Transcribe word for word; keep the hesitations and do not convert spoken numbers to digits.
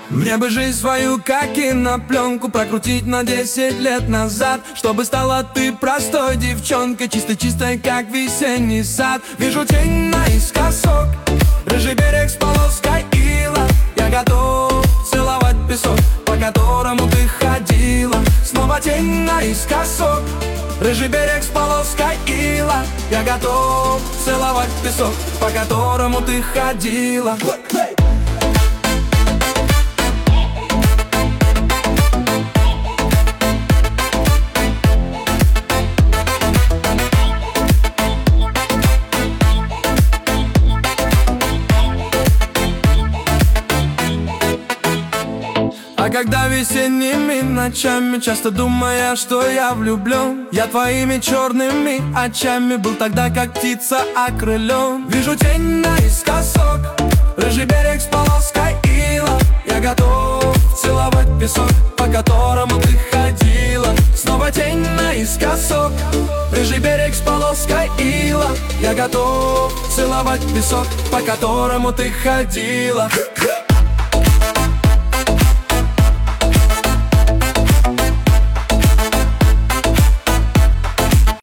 Мне бы жизнь свою, как кинопленку, прокрутить на десять лет назад, чтобы стала ты простой девчонкой, чистой-чистой, как весенний сад. Вижу тень наискосок, рыжий берег с полоской ила. Я готов целовать песок, по которому ты ходила. Снова тень наискосок, рыжий берег с полоской ила. Я готов целовать песок, по которому ты ходила. А когда весенними ночами, часто думая, что я влюблен, я твоими черными очами был тогда, как птица окрылен. Вижу тень наискосок, рыжий берег с полоской ила. Я готов целовать песок, по которому ты ходила. Снова тень наискосок, рыжий берег с полоской ила. Я готов целовать песок, по которому ты ходила.